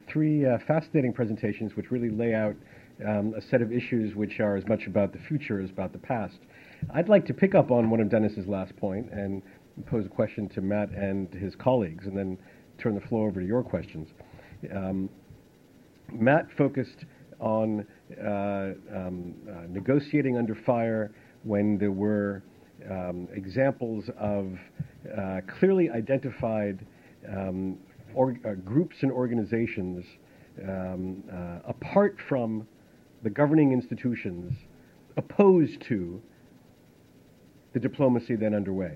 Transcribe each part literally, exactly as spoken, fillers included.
three uh, fascinating presentations which really lay out um, a set of issues which are as much about the future as about the past. I'd like to pick up on one of Dennis's last point and pose a question to Matt and his colleagues, and then turn the floor over to your questions. Um, Matt focused on uh, um, uh, negotiating under fire when there were um, examples of uh, clearly identified um, or, uh, groups and organizations um, uh, apart from the governing institutions opposed to the diplomacy then underway.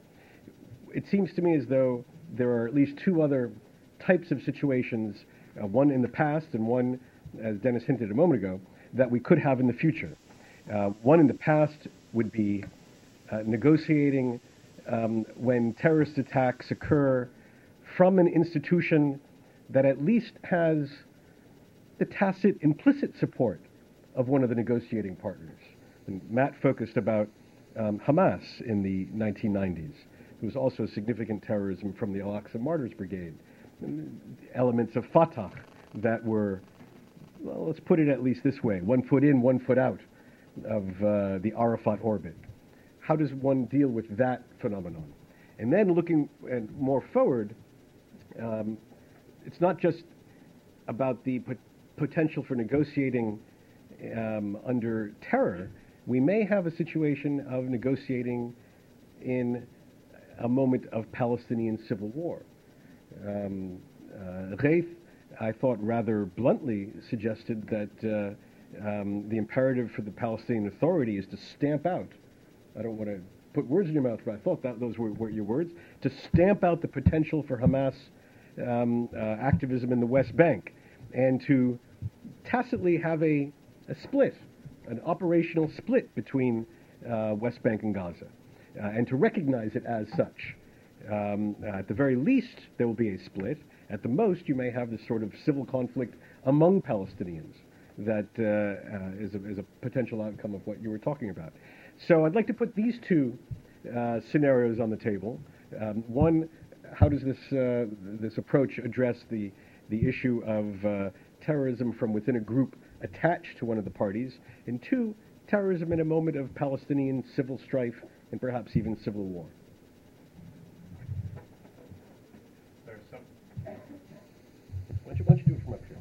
It seems to me as though there are at least two other types of situations, uh, one in the past and one, as Dennis hinted a moment ago, that we could have in the future. Uh, one in the past would be uh, negotiating um, when terrorist attacks occur from an institution that at least has the tacit implicit support of one of the negotiating partners. And Matt focused about um, Hamas in the nineteen nineties. There was also significant terrorism from the Al-Aqsa Martyrs Brigade, elements of Fatah that were, well, let's put it at least this way, one foot in, one foot out of uh, the Arafat orbit. How does one deal with that phenomenon? And then looking and more forward, um, it's not just about the pot- potential for negotiating um, under terror. We may have a situation of negotiating in a moment of Palestinian civil war. Um, uh, Ghaith, I thought rather bluntly suggested that uh, um, the imperative for the Palestinian Authority is to stamp out, I don't want to put words in your mouth, but I thought that those were, were your words, to stamp out the potential for Hamas um, uh, activism in the West Bank, and to tacitly have a, a split, an operational split between uh, West Bank and Gaza. Uh, and to recognize it as such. Um, uh, at the very least, there will be a split. At the most, you may have this sort of civil conflict among Palestinians that uh, uh, is, a, is a potential outcome of what you were talking about. So I'd like to put these two uh, scenarios on the table. Um, one, how does this, uh, this approach address the, the issue of uh, terrorism from within a group attached to one of the parties? And two, terrorism in a moment of Palestinian civil strife and perhaps even civil war. There's some. Why don't you, why don't you do it from up here?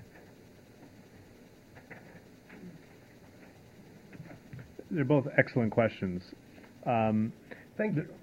They're both excellent questions. Um, Thank you.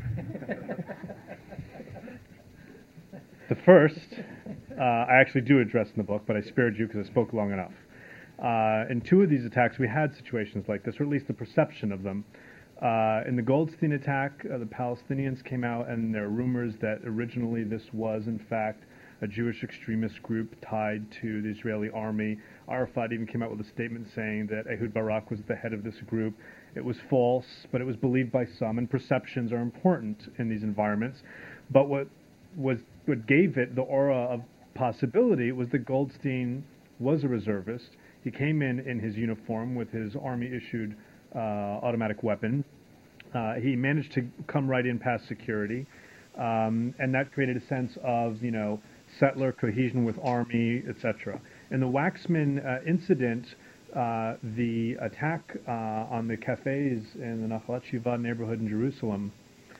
The first, uh, I actually do address in the book, but I spared you because I spoke long enough. Uh, in two of these attacks, we had situations like this, or at least the perception of them. Uh, in the Goldstein attack, uh, the Palestinians came out, and there are rumors that originally this was, in fact, a Jewish extremist group tied to the Israeli army. Arafat even came out with a statement saying that Ehud Barak was at the head of this group. It was false, but it was believed by some, and perceptions are important in these environments. But what was what gave it the aura of possibility was that Goldstein was a reservist. He came in in his uniform with his army-issued Uh, automatic weapon. Uh, he managed to come right in past security, um, and that created a sense of, you know, settler cohesion with army, et cetera. In the Waxman uh, incident, uh, the attack uh, on the cafes in the Nachalat Shiva neighborhood in Jerusalem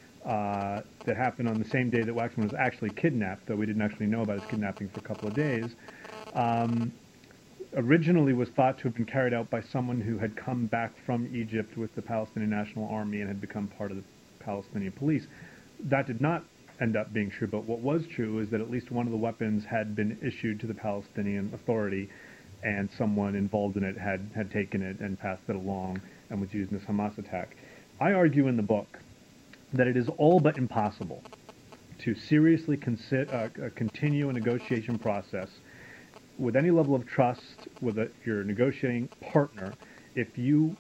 uh, that happened on the same day that Waxman was actually kidnapped, though we didn't actually know about his kidnapping for a couple of days, um, originally was thought to have been carried out by someone who had come back from Egypt with the Palestinian National Army and had become part of the Palestinian police. That did not end up being true, but what was true is that at least one of the weapons had been issued to the Palestinian Authority, and someone involved in it had, had taken it and passed it along and was used in this Hamas attack. I argue in the book that it is all but impossible to seriously consi- uh, continue a negotiation process with any level of trust with a, your negotiating partner, if you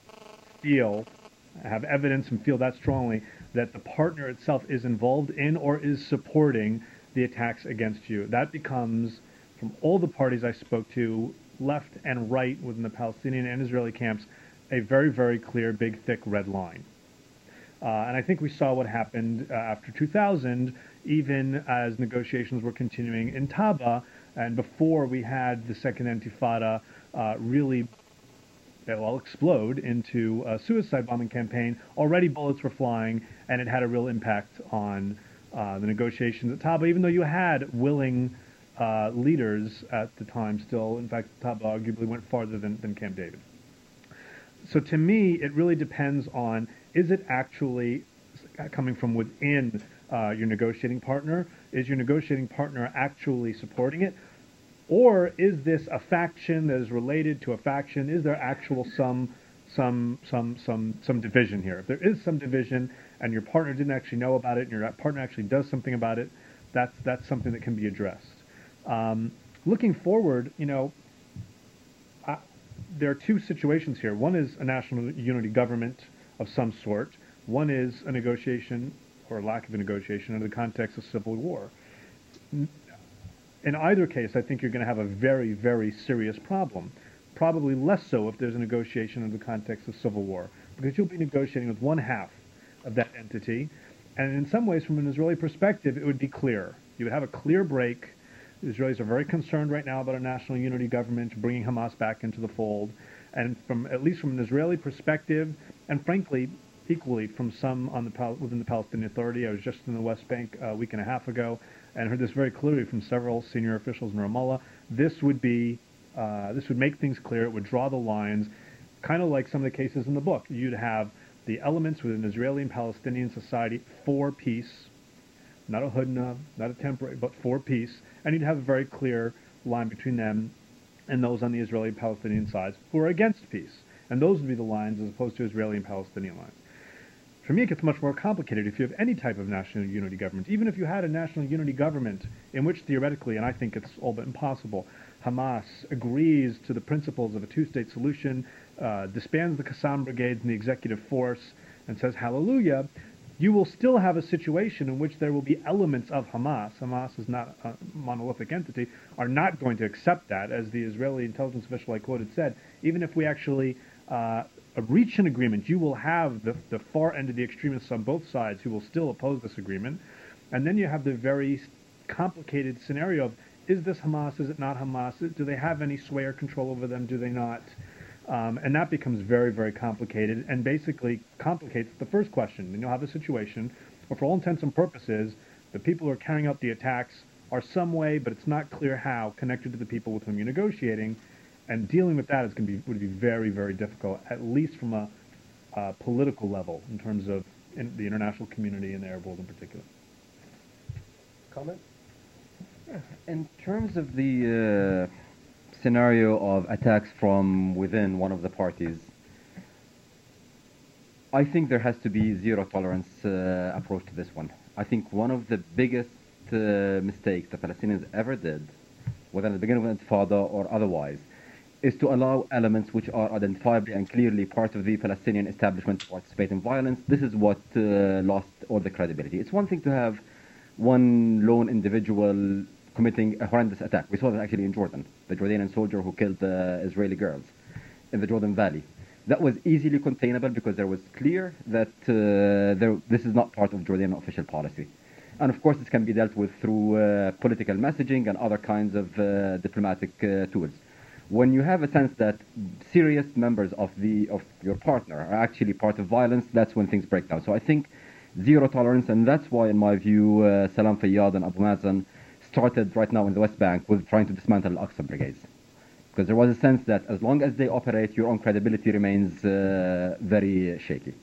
feel, have evidence and feel that strongly that the partner itself is involved in or is supporting the attacks against you. That becomes, from all the parties I spoke to, left and right within the Palestinian and Israeli camps, a very, very clear, big, thick red line. Uh, and I think we saw what happened uh, after two thousand, even as negotiations were continuing in Taba. And before we had the second Intifada uh, really well explode into a suicide bombing campaign, already bullets were flying, and it had a real impact on uh, the negotiations at Taba, even though you had willing uh, leaders at the time still. In fact, Taba arguably went farther than, than Camp David. So to me, it really depends on, is it actually coming from within uh, your negotiating partner? Is your negotiating partner actually supporting it? Or is this a faction that is related to a faction? Is there actual some some some some some division here? If there is some division and your partner didn't actually know about it and your partner actually does something about it, that's that's something that can be addressed. Um, looking forward, you know, I, there are two situations here. One is a national unity government of some sort. One is a negotiation or lack of a negotiation in the context of civil war. In either case, I think you're going to have a very, very serious problem. Probably less so if there's a negotiation in the context of civil war, because you'll be negotiating with one half of that entity. And in some ways, from an Israeli perspective, it would be clear. You would have a clear break. The Israelis are very concerned right now about a national unity government, bringing Hamas back into the fold. And from at least from an Israeli perspective, and frankly, equally from some on the within the Palestinian Authority. I was just in the West Bank a week and a half ago and heard this very clearly from several senior officials in Ramallah. This would be, uh, this would make things clear. It would draw the lines, kind of like some of the cases in the book. You'd have the elements within Israeli and Palestinian society for peace, not a hudna, not a temporary, but for peace, and you'd have a very clear line between them and those on the Israeli and Palestinian sides who are against peace. And those would be the lines as opposed to Israeli and Palestinian lines. For me, it gets much more complicated if you have any type of national unity government. Even if you had a national unity government in which theoretically, and I think it's all but impossible, Hamas agrees to the principles of a two-state solution, uh, disbands the Qassam brigades and the executive force, and says hallelujah, you will still have a situation in which there will be elements of Hamas, Hamas is not a monolithic entity, are not going to accept that. As the Israeli intelligence official I quoted said, even if we actually uh, reach an agreement, you will have the, the far end of the extremists on both sides who will still oppose this agreement. And then you have the very complicated scenario of, is this Hamas, is it not Hamas? Do they have any sway or control over them, do they not? Um, and that becomes very, very complicated and basically complicates the first question. And you'll have a situation where, for all intents and purposes, the people who are carrying out the attacks are some way, but it's not clear how, connected to the people with whom you're negotiating. And dealing with that is going to be would be very, very difficult, at least from a uh, political level, in terms of in the international community and the Arab world in particular. Comment? In terms of the uh, scenario of attacks from within one of the parties, I think there has to be zero tolerance uh, approach to this one. I think one of the biggest uh, mistakes the Palestinians ever did, whether at the beginning of Intifada or otherwise, is to allow elements which are identifiably and clearly part of the Palestinian establishment to participate in violence. This is what uh, lost all the credibility. It's one thing to have one lone individual committing a horrendous attack. We saw that actually in Jordan, the Jordanian soldier who killed the Israeli girls in the Jordan Valley. That was easily containable because there was clear that uh, there, this is not part of Jordanian official policy. And of course, this can be dealt with through uh, political messaging and other kinds of uh, diplomatic uh, tools. When you have a sense that serious members of the of your partner are actually part of violence, that's when things break down. So I think zero tolerance, and that's why, in my view, uh, Salam Fayyad and Abu Mazen started right now in the West Bank with trying to dismantle Al-Aqsa brigades. Because there was a sense that as long as they operate, your own credibility remains uh, very shaky.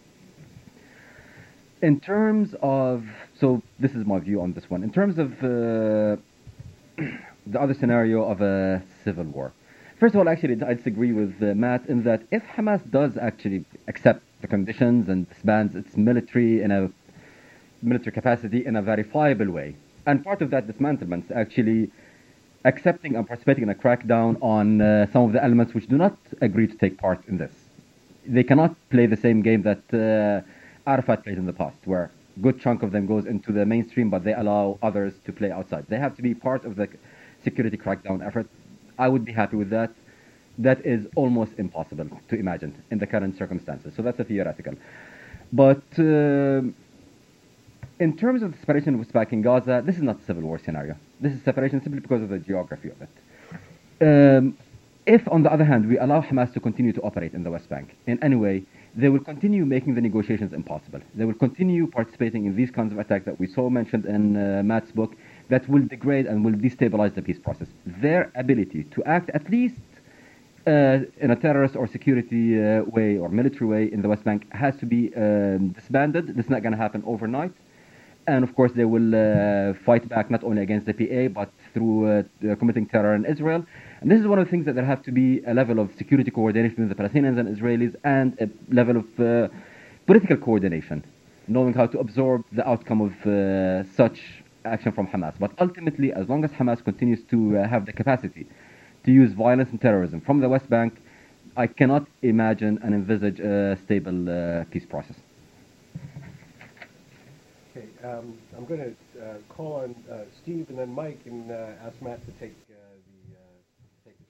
In terms of, so this is my view on this one. In terms of uh, the other scenario of a civil war. First of all, actually, I disagree with uh, Matt in that if Hamas does actually accept the conditions and disbands its military in a military capacity in a verifiable way, and part of that dismantlement is actually accepting and participating in a crackdown on uh, some of the elements which do not agree to take part in this. They cannot play the same game that uh, Arafat played in the past, where a good chunk of them goes into the mainstream, but they allow others to play outside. They have to be part of the security crackdown effort. I would be happy with that. That is almost impossible to imagine in the current circumstances. So that's a theoretical. But uh, In terms of the separation of West Bank and Gaza, this is not a civil war scenario. This is separation simply because of the geography of it. Um, if, on the other hand, we allow Hamas to continue to operate in the West Bank in any way, they will continue making the negotiations impossible. They will continue participating in these kinds of attacks that we saw mentioned in uh, Matt's book that will degrade and will destabilize the peace process. Their ability to act at least uh, in a terrorist or security uh, way or military way in the West Bank has to be um, disbanded. This is not going to happen overnight. And of course, they will uh, fight back not only against the P A, but through uh, committing terror in Israel. And this is one of the things that there have to be a level of security coordination with the Palestinians and Israelis and a level of uh, political coordination, knowing how to absorb the outcome of uh, such action from Hamas. But ultimately, as long as Hamas continues to uh, have the capacity to use violence and terrorism from the West Bank, I cannot imagine and envisage a stable uh, peace process. Okay, um, I'm going to uh, call on uh, Steve and then Mike and uh, ask Matt to take uh, the uh, take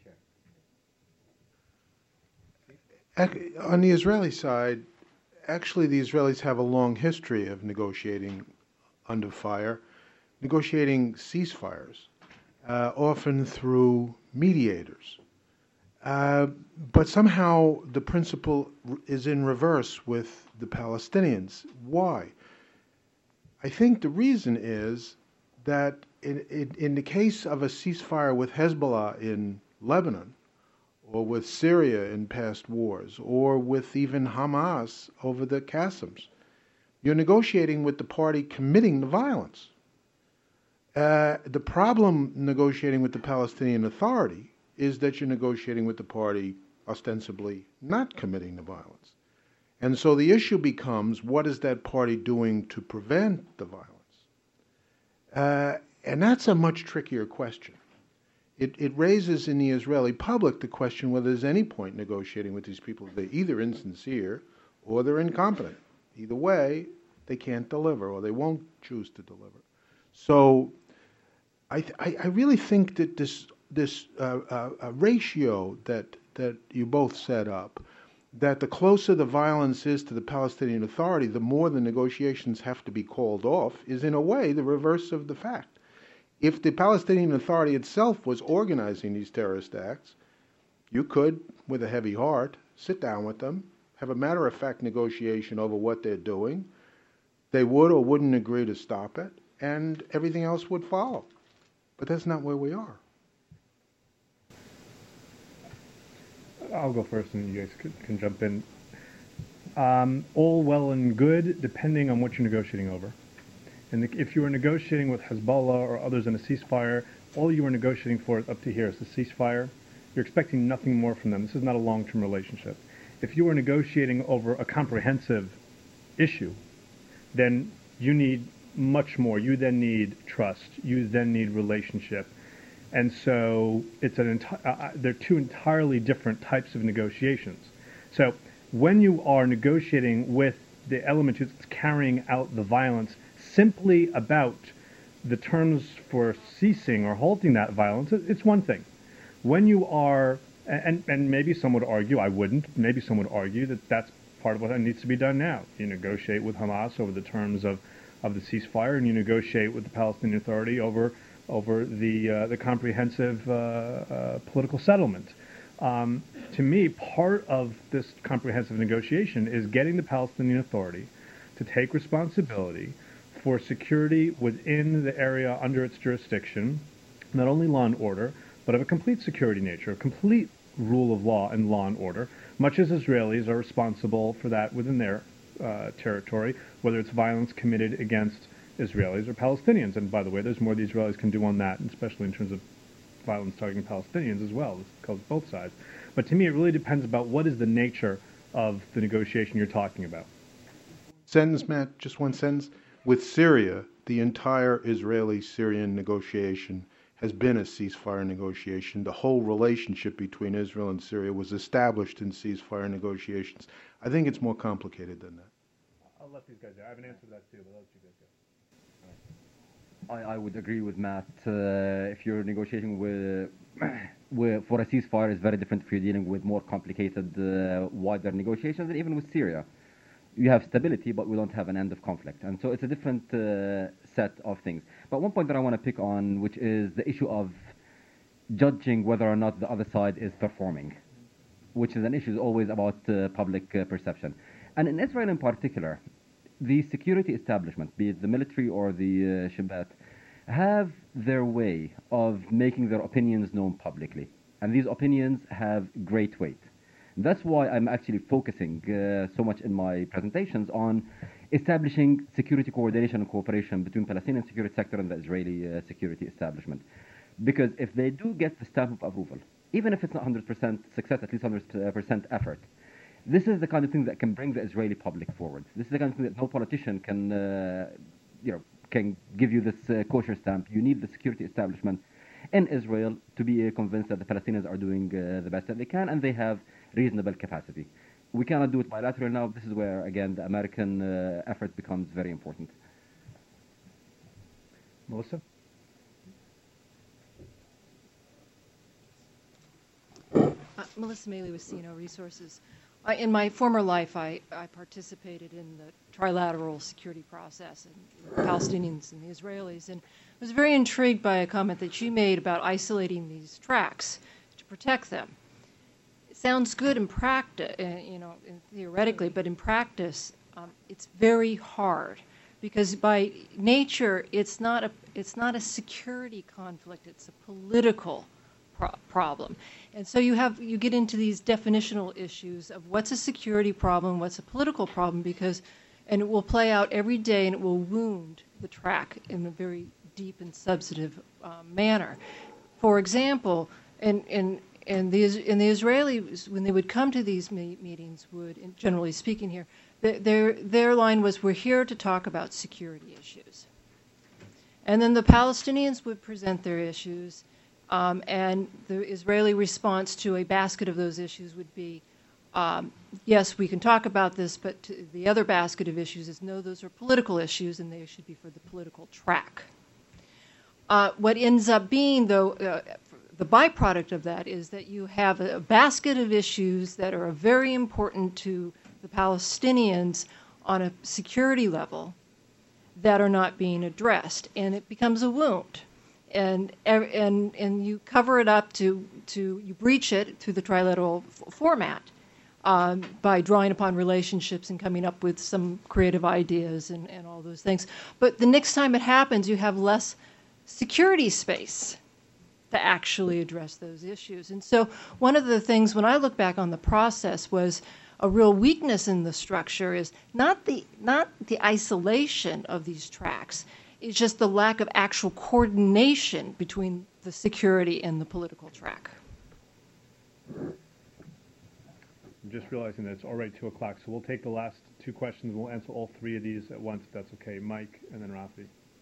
the chair. On the Israeli side, actually the Israelis have a long history of negotiating under fire, negotiating ceasefires, uh, often through mediators. Uh, but somehow the principle is in reverse with the Palestinians. Why? I think the reason is that in, in, in the case of a ceasefire with Hezbollah in Lebanon, or with Syria in past wars, or with even Hamas over the Qassims, you're negotiating with the party committing the violence. Uh, the problem negotiating with the Palestinian Authority is that you're negotiating with the party ostensibly not committing the violence. And so the issue becomes, what is that party doing to prevent the violence? Uh, and that's a much trickier question. It, it raises in the Israeli public the question whether there's any point negotiating with these people. They're either insincere or they're incompetent. Either way, they can't deliver or they won't choose to deliver. So I, th- I, I really think that this, this uh, uh, uh, ratio that, that you both set up, that the closer the violence is to the Palestinian Authority, the more the negotiations have to be called off, is in a way the reverse of the fact. If the Palestinian Authority itself was organizing these terrorist acts, you could, with a heavy heart, sit down with them, have a matter-of-fact negotiation over what they're doing. They would or wouldn't agree to stop it, and everything else would follow. But that's not where we are. I'll go first and you guys can, can jump in. Um, all well and good, depending on what you're negotiating over. And the, if you were negotiating with Hezbollah or others in a ceasefire, all you were negotiating for up to here is the ceasefire. You're expecting nothing more from them. This is not a long-term relationship. If you were negotiating over a comprehensive issue, then you need much more. You then need trust. You then need relationship. And so it's an enti- uh, they're two entirely different types of negotiations. So when you are negotiating with the element who's carrying out the violence simply about the terms for ceasing or halting that violence, it's one thing. When you are, and, and maybe some would argue, I wouldn't, maybe some would argue that that's part of what needs to be done now. You negotiate with Hamas over the terms of, of the ceasefire, and you negotiate with the Palestinian Authority over over the uh, the comprehensive uh, uh, political settlement. Um, to me, part of this comprehensive negotiation is getting the Palestinian Authority to take responsibility for security within the area under its jurisdiction, not only law and order, but of a complete security nature, a complete rule of law and law and order, much as Israelis are responsible for that within their uh, territory, whether it's violence committed against Israelis or Palestinians. And by the way, there's more the Israelis can do on that, especially in terms of violence targeting Palestinians as well. This goes both sides. But to me, it really depends about what is the nature of the negotiation you're talking about. Sentence, Matt, just one sentence. With Syria, the entire Israeli-Syrian negotiation has been a ceasefire negotiation. The whole relationship between Israel and Syria was established in ceasefire negotiations. I think it's more complicated than that. I'll let these guys go. I have an answer to that too, but I'll let you guys go. I, I would agree with Matt. Uh, if you're negotiating with, with for a ceasefire, it's very different if you're dealing with more complicated, uh, wider negotiations, and even with Syria. you have stability, but we don't have an end of conflict. And so it's a different uh, set of things. But one point that I want to pick on, which is the issue of judging whether or not the other side is performing, which is an issue always about uh, public uh, perception. And in Israel in particular, the security establishment, be it the military or the uh, Shabbat, have their way of making their opinions known publicly. And these opinions have great weight. That's why I'm actually focusing uh, so much in my presentations on establishing security coordination and cooperation between Palestinian security sector and the Israeli uh, security establishment. Because if they do get the stamp of approval, even if it's not one hundred percent success, at least one hundred percent effort, this is the kind of thing that can bring the Israeli public forward. This is the kind of thing that no politician can, uh, you know, can give you this uh, kosher stamp. You need the security establishment in Israel to be uh, convinced that the Palestinians are doing uh, the best that they can, and they have reasonable capacity. We cannot do it bilaterally now. This is where, again, the American uh, effort becomes very important. Melissa? Uh, Melissa Maley with C N O Resources. I, in my former life, I, I participated in the trilateral security process, and the Palestinians and the Israelis, and was very intrigued by a comment that you made about isolating these tracks to protect them. It sounds good in practice, uh, you know, in theoretically, but in practice, um, it's very hard because by nature, it's not a it's not a security conflict; it's a political pro- problem. And so you have you get into these definitional issues of what's a security problem, what's a political problem, because, and it will play out every day, and it will wound the track in a very deep and substantive uh, manner. For example, and and and the and the Israelis, when they would come to these me- meetings, would, generally speaking, here, th- their their line was, "We're here to talk about security issues," and then the Palestinians would present their issues. Um, and the Israeli response to a basket of those issues would be, um, yes, we can talk about this, but to the other basket of issues is, no, those are political issues, and they should be for the political track. Uh, what ends up being, though, uh, the byproduct of that is that you have a basket of issues that are very important to the Palestinians on a security level that are not being addressed, and it becomes a wound. And and and you cover it up to to you breach it through the trilateral f- format um, by drawing upon relationships and coming up with some creative ideas and, and all those things. But the next time it happens, you have less security space to actually address those issues. And so one of the things when I look back on the process was a real weakness in the structure is not the not the isolation of these tracks. It's just the lack of actual coordination between the security and the political track. I'm just realizing that it's already two o'clock, so we'll take the last two questions. We'll answer all three of these at once, if that's okay. Mike, and then Rafi.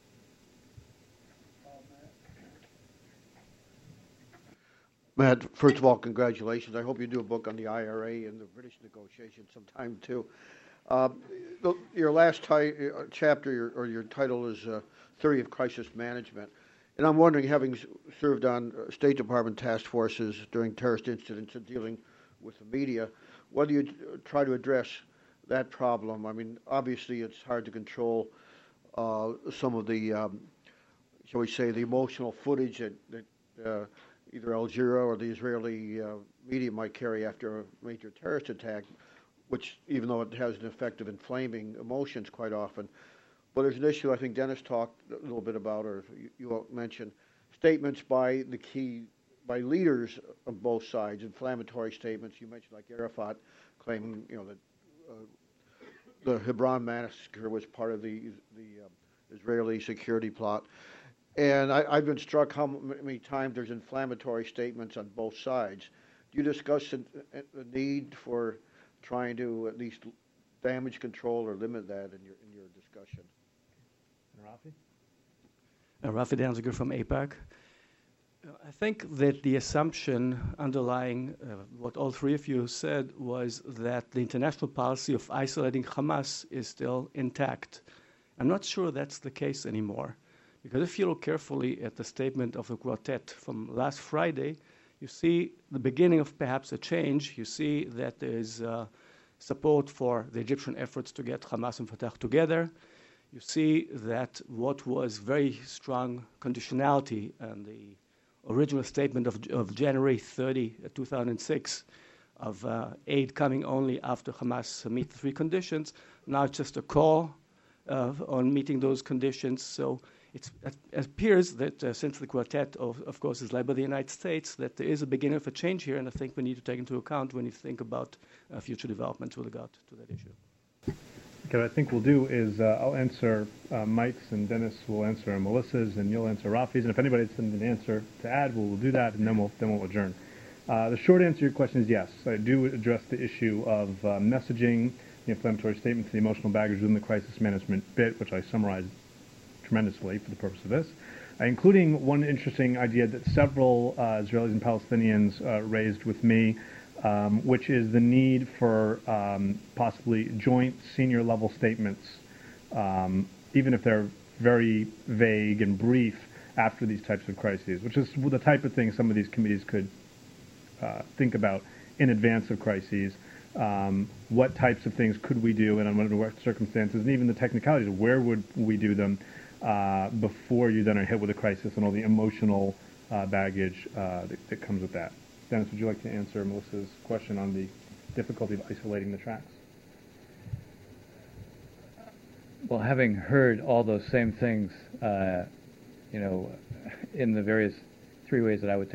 Matt, first of all, congratulations. I hope you do a book on the I R A and the British negotiations sometime, too. Uh, the, your last ti- uh, chapter, your, or your title is uh, Theory of Crisis Management. And I'm wondering, having s- served on uh, State Department task forces during terrorist incidents and dealing with the media, whether you uh, try to address that problem. I mean, obviously it's hard to control uh, some of the, um, shall we say, the emotional footage that, that uh, either Al Jazeera or the Israeli uh, media might carry after a major terrorist attack, which, even though it has an effect of inflaming emotions quite often. But there's an issue I think Dennis talked a little bit about, or you, you mentioned, statements by the key, by leaders of both sides, inflammatory statements. You mentioned like Arafat claiming, you know, that uh, the Hebron massacre was part of the, the uh, Israeli security plot. And I, I've been struck how many times there's inflammatory statements on both sides. Do you discuss the, the need for trying to at least damage control or limit that in your in your discussion? And Rafi? Uh, Rafi Danziger from AIPAC. Uh, I think that the assumption underlying uh, what all three of you said was that the international policy of isolating Hamas is still intact. I'm not sure that's the case anymore, because if you look carefully at the statement of the quartet from last Friday, you see the beginning of perhaps a change. You see that there is uh, support for the Egyptian efforts to get Hamas and Fatah together. You see that what was very strong conditionality and the original statement of, of January thirtieth, two thousand six, of uh, aid coming only after Hamas meet the three conditions. Now it's just a call uh, on meeting those conditions. So it's, it appears that uh, since the quartet, of, of course, is led by the United States, that there is a beginning of a change here, and I think we need to take into account when you think about uh, future developments with regard to that issue. Okay, what I think we'll do is uh, I'll answer uh, Mike's, and Dennis will answer Melissa's, and you'll answer Rafi's. And if anybody has an answer to add, we'll, we'll do that, and then we'll then we'll adjourn. Uh, the short answer to your question is yes. I do address the issue of uh, messaging, the inflammatory statements, the emotional baggage within the crisis management bit, which I summarized tremendously for the purpose of this, uh, including one interesting idea that several uh, Israelis and Palestinians uh, raised with me, um, which is the need for um, possibly joint senior level statements, um, even if they're very vague and brief after these types of crises, which is the type of thing some of these committees could uh, think about in advance of crises. Um, what types of things could we do and under what circumstances, and even the technicalities of where would we do them uh, before you then are hit with a crisis and all the emotional uh, baggage uh, that, that comes with that. Dennis, would you like to answer Melissa's question on the difficulty of isolating the tracks? Well, having heard all those same things, uh, you know, in the various three ways that I would take